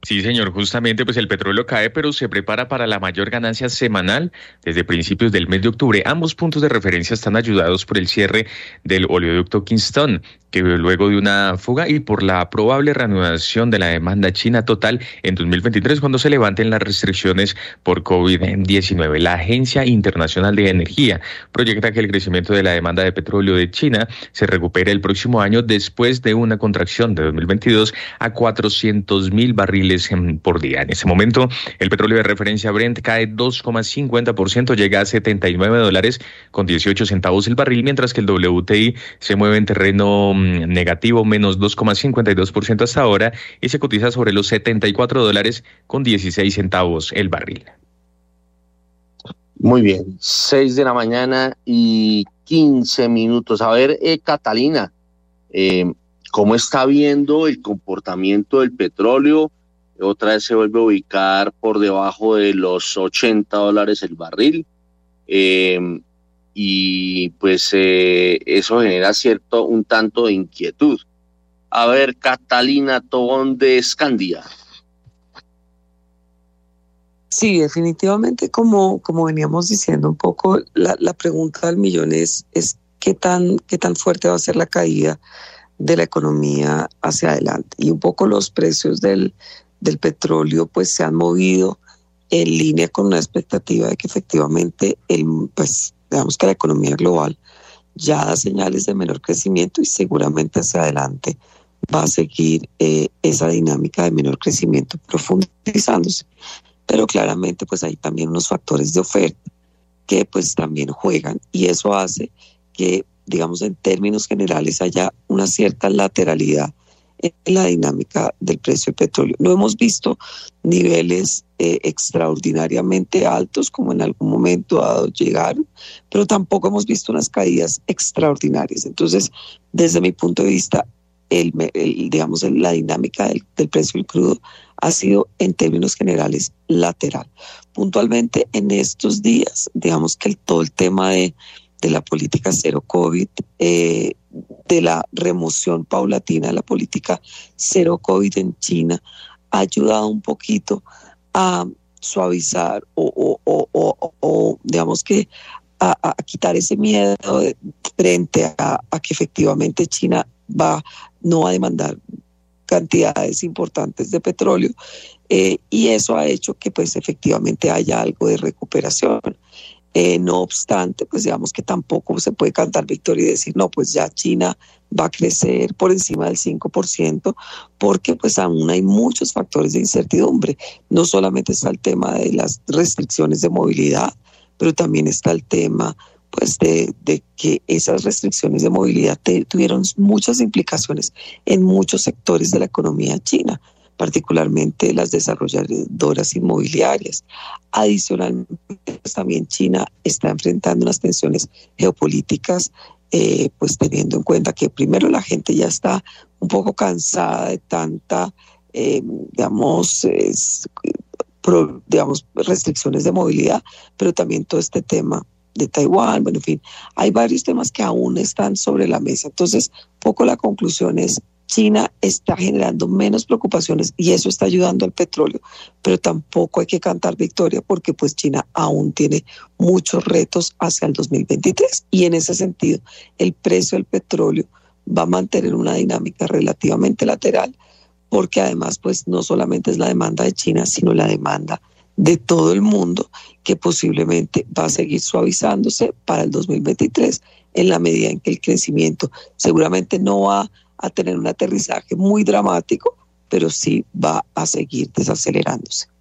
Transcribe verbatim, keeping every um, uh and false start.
Sí, señor, justamente pues el petróleo cae, pero se prepara para la mayor ganancia semanal desde principios del mes de octubre. Ambos puntos de referencia están ayudados por el cierre del oleoducto Kingston, que luego de una fuga y por la probable reanudación de la demanda china total en dos mil veintitrés, cuando se levanten las restricciones por COVID diecinueve. La Agencia Internacional de Energía proyecta que el crecimiento de la demanda de petróleo de China se recupere el próximo año después de una contracción de dos mil veintidós a cuatrocientos mil barriles por día. En ese momento, el petróleo de referencia Brent cae dos coma cincuenta por ciento, llega a setenta y nueve dólares con dieciocho centavos el barril, mientras que el W T I se mueve en terreno negativo, menos dos coma cincuenta y dos por ciento hasta ahora, y se cotiza sobre los setenta y cuatro dólares con dieciséis centavos el barril. Muy bien, seis de la mañana y quince minutos. A ver, eh, Catalina, eh, ¿cómo está viendo el comportamiento del petróleo? Otra vez se vuelve a ubicar por debajo de los ochenta dólares el barril. Eh, y pues eh, eso genera cierto, un tanto de inquietud. A ver, Catalina Tobón de Scandia. Sí, definitivamente, como, como veníamos diciendo un poco, la, la pregunta del millón es, es qué tan, qué tan fuerte va a ser la caída de la economía hacia adelante. Y un poco los precios del, del petróleo pues se han movido en línea con una expectativa de que efectivamente el, pues, digamos que la economía global ya da señales de menor crecimiento y seguramente hacia adelante va a seguir eh, esa dinámica de menor crecimiento profundizándose. Pero claramente pues hay también unos factores de oferta que pues también juegan, y eso hace que, digamos, en términos generales haya una cierta lateralidad en la dinámica del precio del petróleo. No hemos visto niveles eh, extraordinariamente altos como en algún momento dado llegaron, pero tampoco hemos visto unas caídas extraordinarias. Entonces, desde mi punto de vista, el, el, digamos, la dinámica del, del precio del crudo ha sido en términos generales lateral. Puntualmente en estos días, digamos que el, todo el tema de, de la política cero COVID, eh, de la remoción paulatina de la política cero COVID en China, ha ayudado un poquito a suavizar o, o, o, o, o digamos que a, a quitar ese miedo de, frente a, a que efectivamente China va no va a demandar cantidades importantes de petróleo, eh, y eso ha hecho que pues efectivamente haya algo de recuperación. Eh, no obstante, pues digamos que tampoco se puede cantar victoria y decir, no, pues ya China va a crecer por encima del cinco por ciento, porque pues aún hay muchos factores de incertidumbre. No solamente está el tema de las restricciones de movilidad, pero también está el tema pues de, de que esas restricciones de movilidad te, tuvieron muchas implicaciones en muchos sectores de la economía china, particularmente las desarrolladoras inmobiliarias. Adicionalmente, pues también China está enfrentando unas tensiones geopolíticas, eh, pues teniendo en cuenta que primero la gente ya está un poco cansada de tanta, eh, digamos, es, pro, digamos, restricciones de movilidad, pero también todo este tema de Taiwán, bueno, en fin, hay varios temas que aún están sobre la mesa. Entonces, poco la conclusión es, China está generando menos preocupaciones y eso está ayudando al petróleo, pero tampoco hay que cantar victoria porque pues China aún tiene muchos retos hacia el dos mil veintitrés, y en ese sentido el precio del petróleo va a mantener una dinámica relativamente lateral, porque además pues no solamente es la demanda de China, sino la demanda de todo el mundo, que posiblemente va a seguir suavizándose para el dos mil veintitrés en la medida en que el crecimiento seguramente no va a tener un aterrizaje muy dramático, pero sí va a seguir desacelerándose.